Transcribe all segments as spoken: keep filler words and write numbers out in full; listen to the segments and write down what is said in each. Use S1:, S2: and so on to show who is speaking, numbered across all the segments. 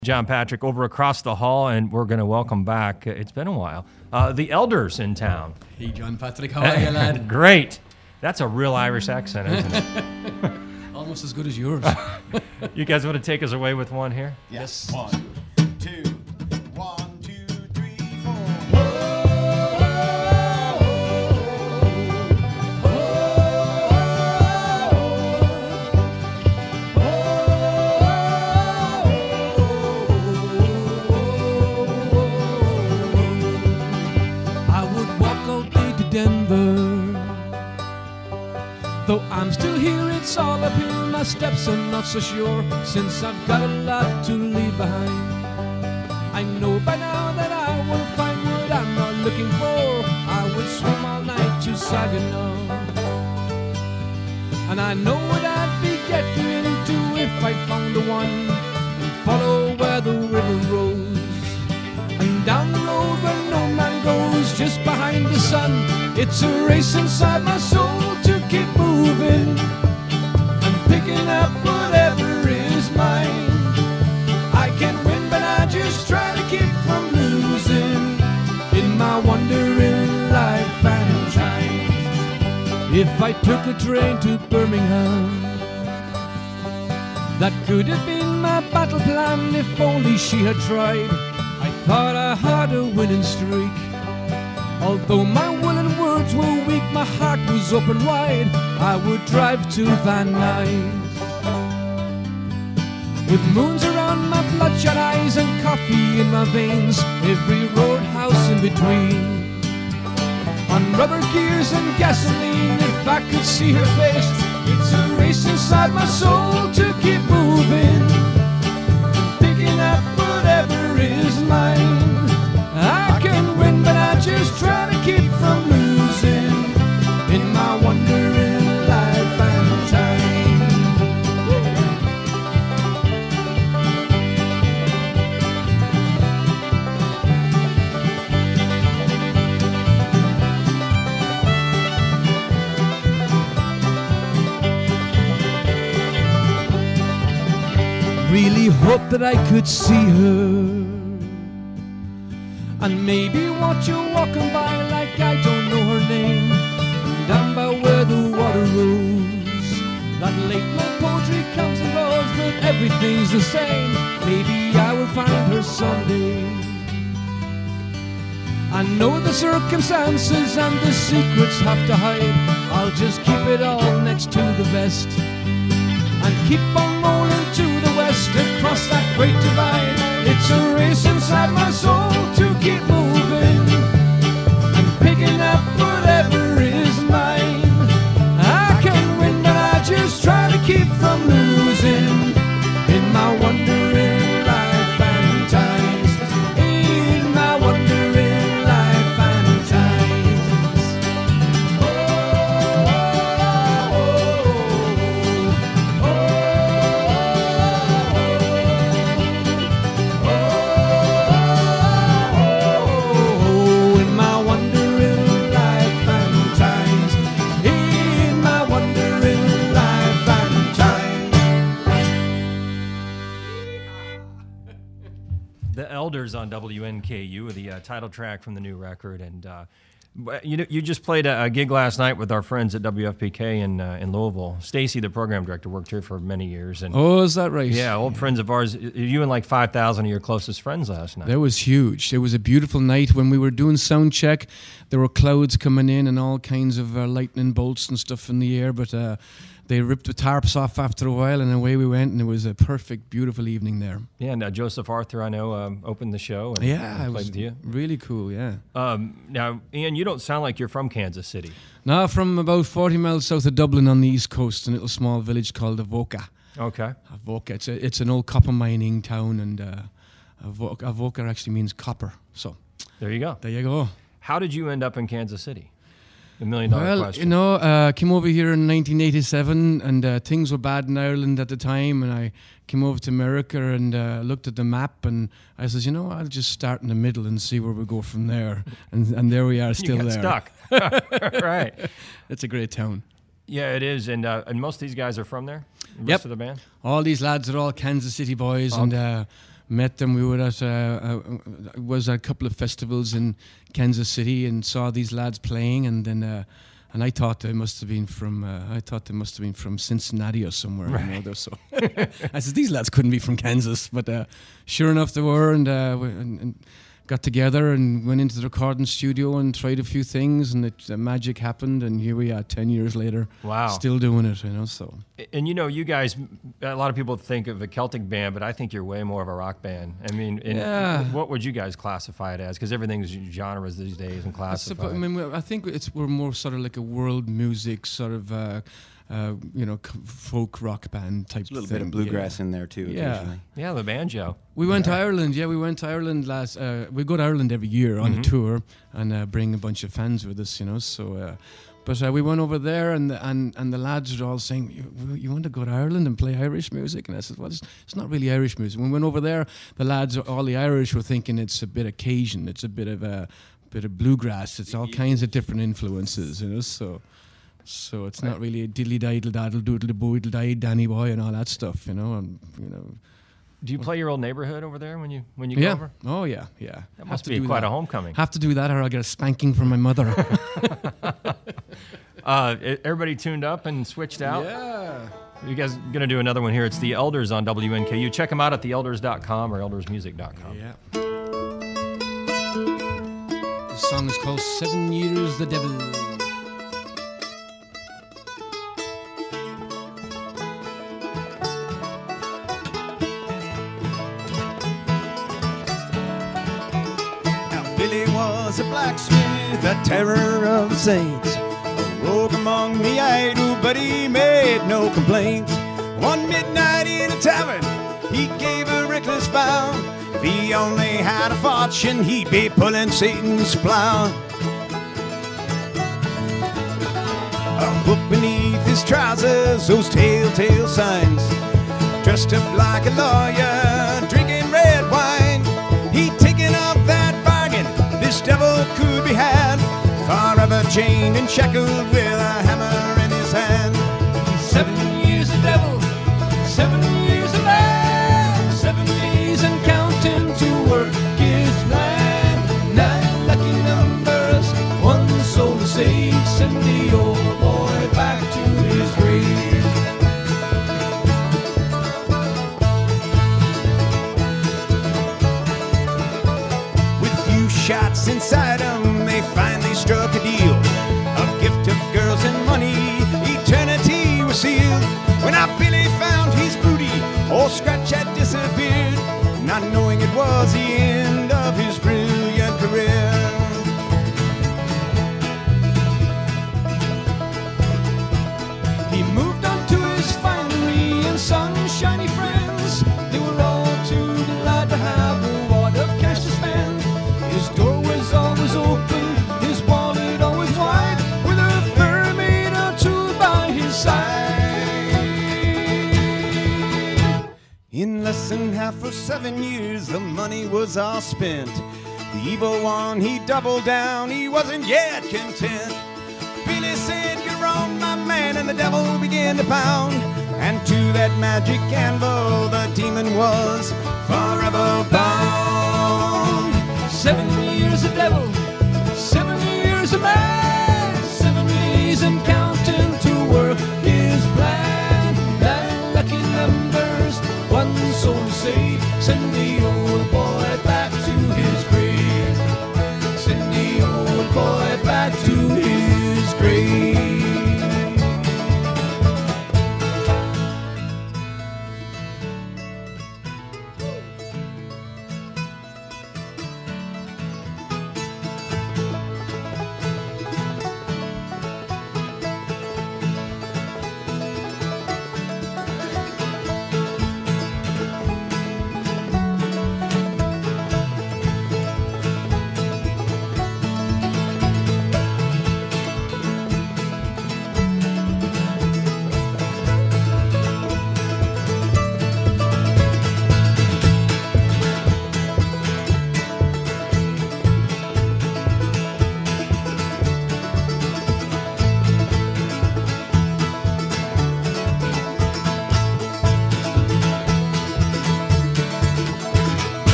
S1: John Patrick over across the hall, and we're going to welcome back, uh, it's been a while, uh, the Elders in town.
S2: Hey, John Patrick, how are you, lad?
S1: Great. That's a real Irish accent, isn't it?
S2: Almost as good as yours.
S1: You guys want to take us away with one here?
S3: Yes. One, two, one, two, three, four.
S2: I would walk all day to Denver. Though I'm still here, it's all uphill. My steps are not so sure, since I've got a lot to leave behind. I know by now that I will find what I'm not looking for. I would swim all night to Saginaw. And I know what I'd be getting into if I found the one, and follow where the river rolls. And down the road where no man goes, just behind the sun, it's a race inside my soul to keep moving and picking up whatever is mine. I can win, but I just try to keep from losing in my wandering life and times. If I took a train to Birmingham, that could have been my battle plan if only she had tried. I thought I had a winning streak. Although my will and words were weak, my heart was open wide. I would drive to Van Nuys with moons around my bloodshot eyes and coffee in my veins, every roadhouse in between. On rubber gears and gasoline, if I could see her face, it's a race inside my soul to keep moving, picking up whatever is mine. I can win, but I just try to keep from losing in my wandering life and time. Really hope that I could see her, and maybe watch her walking by like I don't know her name, down by where the water rolls. That late night poetry comes and goes, but everything's the same. Maybe I will find her someday. I know the circumstances and the secrets have to hide. I'll just keep it all next to the vest and keep on rolling to the west, across that great divide. It's a race inside my soul to keep moving and picking up whatever is mine. I can win, but I just try to keep from losing in my wandering life and times. In my wandering life and times. Oh, oh, oh, oh, oh, in my wandering life and times. In my wandering life and times.
S1: The Elders on W N K U, the uh, title track from the new record. And uh, you know, you just played a, a gig last night with our friends at W F P K in uh, in Louisville. Stacy, the program director, worked here for many years. And
S2: Oh, is that right?
S1: yeah, old friends of ours. You and like five thousand of your closest friends last night.
S2: That was huge. It was a beautiful night when we were doing sound check. There were clouds coming in and all kinds of uh, lightning bolts and stuff in the air, but uh, they ripped the tarps off after a while, and away we went, and it was a perfect, beautiful evening there.
S1: Yeah, and uh, Joseph Arthur, I know, um, opened the show. And,
S2: Yeah,
S1: and
S2: it
S1: played
S2: was
S1: with you.
S2: really cool, yeah.
S1: Um, now, Ian, you don't sound like you're from Kansas City.
S2: Now, from about forty miles south of Dublin on the east coast, a little small village called Avoca.
S1: Okay.
S2: Avoca, it's, a, it's an old copper mining town, and uh, Avoca, Avoca actually means copper. So,
S1: There you go.
S2: there you go.
S1: How did you end up in Kansas City? The million dollar
S2: Well,
S1: question.
S2: you know, uh, came over here in nineteen eighty-seven, and uh, things were bad in Ireland at the time, and I came over to America and uh, looked at the map, and I said, you know, I'll just start in the middle and see where we go from there. And and there we are, still
S1: you got
S2: there.
S1: stuck. Right.
S2: It's a great town.
S1: Yeah, it is, and uh, and most of these guys are from there. The
S2: Yep.
S1: rest of the band.
S2: All these lads are all Kansas City boys,
S1: Okay.
S2: and uh, met them. We were at uh, uh, was at a couple of festivals in Kansas City and saw these lads playing, and then uh, and I thought they must have been from uh, I thought they must have been from Cincinnati or somewhere.
S1: Right.
S2: You know, they're so I said these lads couldn't be from Kansas, but uh, sure enough they were, and, uh, we, and, and got together and went into the recording studio and tried a few things, and it, the magic happened, and here we are ten years later.
S1: Wow.
S2: Still doing it, you know. So.
S1: And you know, you guys, a lot of people think of a Celtic band, but I think you're way more of a rock band. I mean, in,
S2: Yeah.
S1: what would you guys classify it as? Because everything's genres these days and
S2: I,
S1: classified.
S2: suppo- I mean, we- I think it's we're more sort of like a world music sort of, uh, uh, you know, c- folk rock band type.
S3: There's a little
S2: thing.
S3: bit of bluegrass
S2: Yeah.
S3: in there too.
S2: Yeah.
S3: Occasionally.
S1: yeah, the banjo.
S2: We went to Ireland. Yeah, we went to Ireland last. Uh, we go to Ireland every year on
S1: Mhm.
S2: a tour and uh, bring a bunch of fans with us, you know. So, uh, but uh, we went over there, and the, and and the lads were all saying, "You, you want to go to Ireland and play Irish music?" And I said, "Well, it's, it's not really Irish music." When we went over there, the lads, all the Irish, were thinking it's a bit of Cajun, it's a bit of a bit of bluegrass, it's all kinds of different influences, you know. So. So it's not really a diddly diddle daddle doodle boodle die Danny boy and all that stuff, you know. And you know,
S1: Do you play your old neighborhood over there when you when you go
S2: yeah.
S1: over?
S2: Oh yeah, yeah.
S1: That
S2: Have
S1: must
S2: to
S1: be
S2: do
S1: quite
S2: that.
S1: a homecoming.
S2: Have to do that, or I'll get a spanking from my mother.
S1: Uh, e- everybody tuned up and switched out.
S2: Yeah.
S1: You guys gonna do another one here? It's the Elders on W N K U. Check them out at the elders dot com or elders music dot com.
S2: Yeah. The song is called Seven Years the Devil.
S3: Now Billy was a blacksmith, a terror of the saints. A rogue among the idle, but he made no complaints. One midnight in a tavern, he gave a reckless vow. If he only had a fortune, he'd be pulling Satan's plow. A hook beneath his trousers, those telltale signs. Dressed up like a lawyer, drinking red wine. He'd taken up that bargain, this devil could be had. Forever chained and shackled with a hammer in his hand.
S2: Seven years a devil, seven years a man, seven days and counting to work his plan. Nine lucky numbers, one soul to save, send the old boy back to his grave.
S3: With few shots inside him, they finally struck a deal. A gift of girls and money, eternity was sealed. When our Billy found his booty, old Scratch had disappeared, not knowing it was the end of his brilliant career.
S2: He moved on to his finery and sunshiny friends. They were all too glad to have a wad of cash to spend. His door was always open, his wallet always wide, with a fur maid or two by his side.
S3: In less than half of seven years, the money was all spent. The evil one, he doubled down, he wasn't yet content. Billy said, "You're on, my man," and the devil began to pound. And to that magic anvil, the demon was forever bound.
S2: Seven years a devil, seven years a man, seven days and counting to work his plan. Nine lucky numbers, one soul to save, send the old boy back to his grave. Send the old boy back to his grave.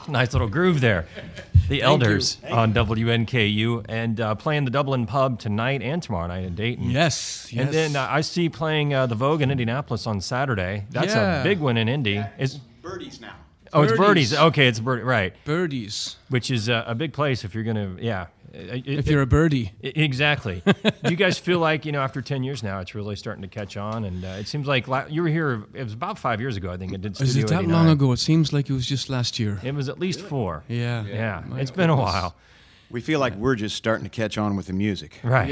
S1: Nice little groove there. The Elders on W N K U, and uh, playing the Dublin Pub tonight and tomorrow night in Dayton.
S2: Yes, yes.
S1: And then uh, I see playing uh, the Vogue in Indianapolis on Saturday. That's
S2: Yeah.
S1: a big one in Indy. Is
S3: Birdies now.
S1: oh, it's
S2: Birdies.
S1: Birdies. Okay, it's Birdie. Right,
S2: Birdies.
S1: which is uh, a big place if you're gonna. Yeah. It-
S2: If
S1: it-
S2: you're a birdie.
S1: I- Exactly. Do you guys feel like, you know, after ten years now, it's really starting to catch on? And uh, it seems like la- you were here, it was about five years ago, I think, it did Studio
S2: Is it that
S1: eighty-nine.
S2: long ago? It seems like it was just last year.
S1: It was at least four.
S2: Yeah.
S1: Yeah,
S2: My
S1: it's been a
S2: goodness.
S1: while.
S3: We feel like we're just starting to catch on with the music.
S1: Right.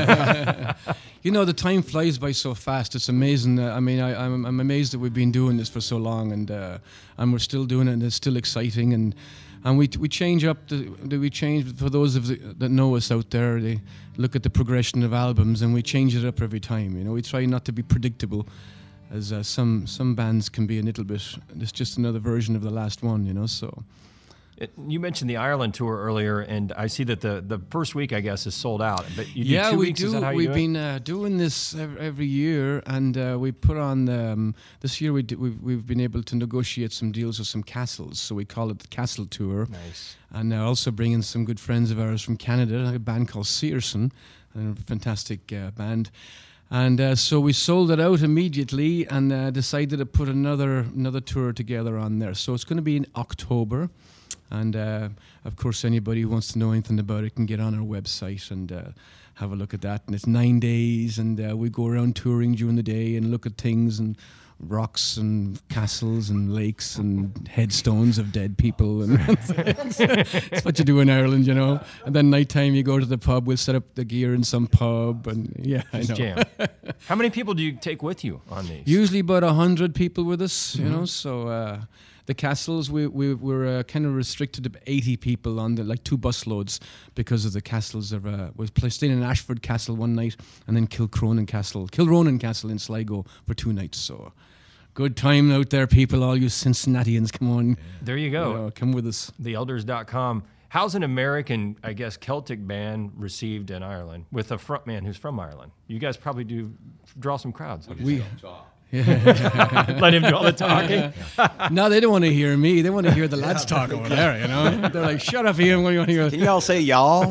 S2: You know, the time flies by so fast. It's amazing. Uh, I mean, I, I'm, I'm amazed that we've been doing this for so long, and uh, and we're still doing it, and it's still exciting. And and we we change up the, the we change for those of the, that know us out there. They look at the progression of albums, and we change it up every time. You know, we try not to be predictable, as uh, some some bands can be a little bit. It's just another version of the last one. You know, so.
S1: It, you mentioned the Ireland tour earlier, and I see that the, the first week, I guess, is sold out. But you do
S2: Yeah,
S1: two
S2: we
S1: weeks?
S2: do.
S1: Is that how you
S2: We've
S1: do it?
S2: been uh, doing this ev- every year, and uh, we put on um, this year. We d- we've we've been able to negotiate some deals with some castles, so we call it the Castle Tour.
S1: Nice.
S2: And uh, also bringing some good friends of ours from Canada, a band called Searson, a fantastic uh, band. And uh, so we sold it out immediately, and uh, decided to put another another tour together on there. So it's going to be in October. And uh, of course, anybody who wants to know anything about it can get on our website and uh, have a look at that. And it's nine days, and uh, we go around touring during the day and look at things and rocks and castles and lakes and headstones of dead people. And it's what you do in Ireland, you know. And then nighttime, you go to the pub. We'll set up the gear in some pub, and yeah, I know.
S1: Jam. How many people do you take with you on these?
S2: Usually about a hundred people with us, you know. So uh, the castles, we we we're uh, kind of restricted to eighty people on the like two bus loads because of the castles. Of uh, we played staying in Ashford Castle one night, and then Kilcronan Castle, Kilronan Castle in Sligo for two nights. So good time out there, people. All you Cincinnatians, come on,
S1: There you
S2: you
S1: go.
S2: know, come with us.
S1: the elders dot com. How's an American, I guess, Celtic band received in Ireland with a frontman who's from Ireland? You guys probably do draw some crowds.
S2: We.
S1: Let him do all the talking.
S2: No, they don't want to hear me. They want to hear the lads talk over there, you know. They're like, shut up, Ian. What do you want to hear?
S3: Can y'all say y'all?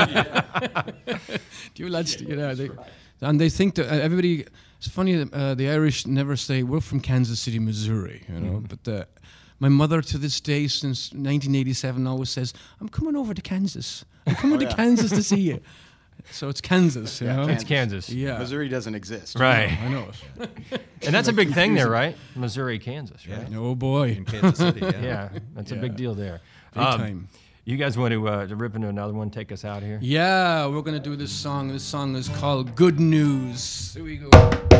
S2: Do you lads, you know, they, and they think that uh, everybody. It's funny that uh, the Irish never say we're from Kansas City, Missouri. You know,
S1: Mm.
S2: but uh, my mother to this day, since nineteen eighty-seven, always says, "I'm coming over to Kansas. I'm coming to Kansas to see you." So it's Kansas, you know.
S1: It's Kansas.
S2: Yeah,
S3: Missouri doesn't exist.
S1: Right.
S2: I know it.
S1: And that's a big thing there, right? Missouri, Kansas, right?
S2: Oh boy,
S4: in Kansas City. Yeah.
S1: Yeah, that's a big deal there.
S2: big
S1: Um,
S2: time.
S1: You guys want to, uh, to rip into another one, take us out here?
S2: Yeah, we're gonna do this song. This song is called "Good News." Here we go.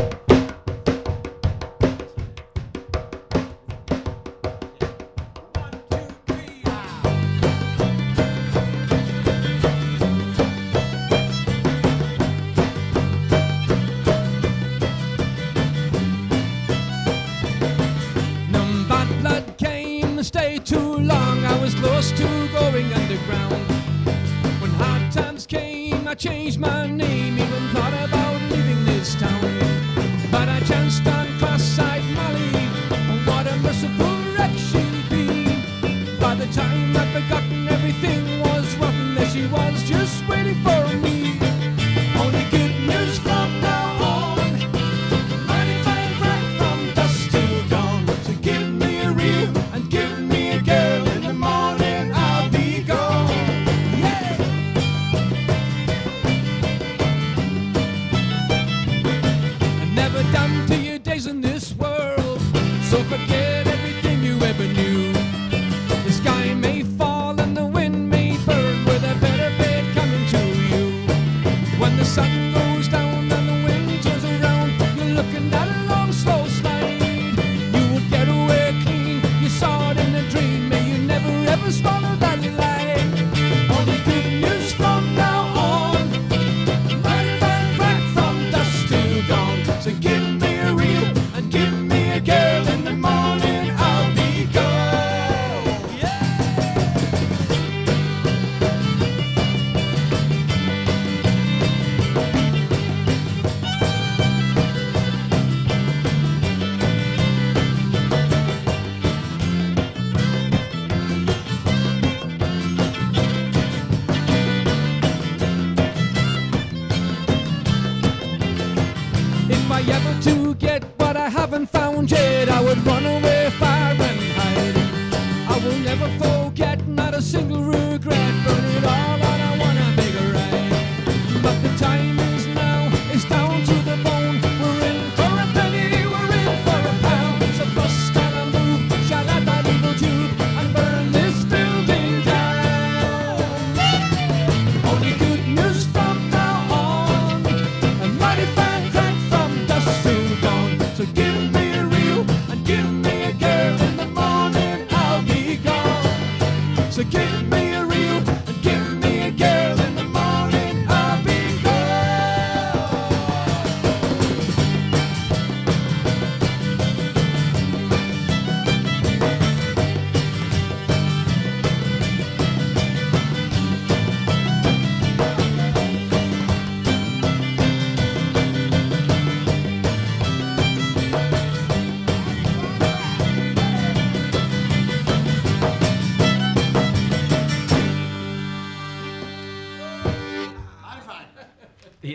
S2: None bad blood came to stay too long. I was close to going underground. When hard times came, I changed my name. Even thought about leaving this town. But I chanced on cross-eyed Molly. What a merciful wreck she'd been. By the time I'd forgotten everything was rotten, there she was just waiting for me. Only good news from now on. Mighty fine right from dusk till dawn. So give me a reel and give me a girl.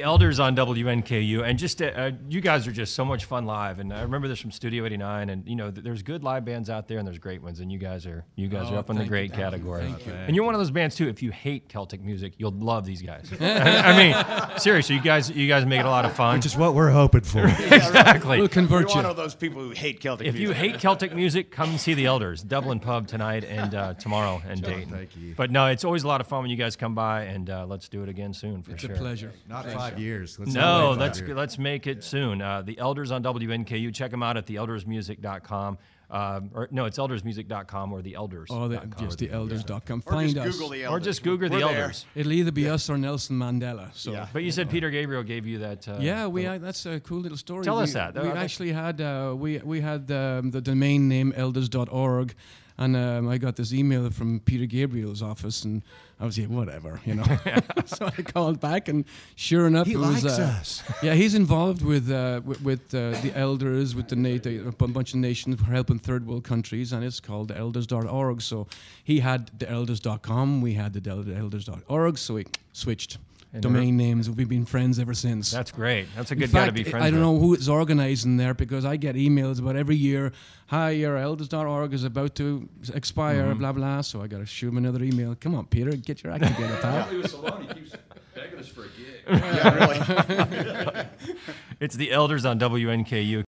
S1: the Elders on W N K U, and just uh, uh, you guys are just so much fun live. And I remember this from Studio eighty-nine, and you know, th- there's good live bands out there, and there's great ones, and you guys are you guys
S2: Oh,
S1: are up in the
S2: thank
S1: great
S2: you,
S1: category.
S2: thank you.
S1: And you're one of those bands too. If you hate Celtic music, you'll love these guys. I mean, seriously, you guys you guys make it a lot of fun.
S4: Which is what we're hoping for.
S1: Exactly.
S2: We'll
S3: You're
S2: convert
S3: one
S2: you.
S3: of those people who hate Celtic
S1: If you
S3: music.
S1: hate Celtic music, come and see the Elders, Dublin Pub tonight and uh, tomorrow in Dayton.
S4: thank you.
S1: But no, it's always a lot of fun when you guys come by, and uh, let's do it again soon for
S2: It's
S1: sure.
S2: a pleasure.
S4: Not five years. Let's not
S1: No,
S4: wait five
S1: let's
S4: years.
S1: let's make it soon. Uh, the Elders on W N K U. Check them out at the elders music dot com. Um, or no, it's elders music dot com or the elders.
S2: Oh, the, just the elders dot com.
S3: Or
S2: Find
S3: just
S2: us.
S3: Google the
S1: Or
S3: Elders.
S1: just Google
S3: We're
S1: the
S3: there.
S1: Elders.
S2: It'll either be us or Nelson Mandela. So.
S3: Yeah.
S1: But you said Peter Gabriel gave you that. Uh,
S2: Yeah, we had, that's a cool little story.
S1: Tell
S2: we,
S1: us that.
S2: We
S1: Uh,
S2: actually had uh, we we had um, the domain name elders dot org, and um, I got this email from Peter Gabriel's office, and I was like, whatever, you know. So I called back, and sure enough,
S4: He
S2: it was.
S4: likes
S2: uh,
S4: us.
S2: Yeah, he's involved with uh, with, with uh, the elders, with the NATO, a bunch of nations for helping third world countries, and it's called the elders dot org. So he had the elders dot com, we had the elders dot org, so we switched.
S1: And
S2: Domain names. We've been friends ever since.
S1: That's great. That's a
S2: In
S1: good guy to
S2: fact,
S1: be friends
S2: I don't
S1: with.
S2: know who is organizing there because I get emails about every year. Hi, your elders dot org is about to expire,
S1: Mm-hmm.
S2: blah blah. So I got to shoot him another email. Come on, Peter, get your act together, pal.
S1: It's the Elders on W N K U.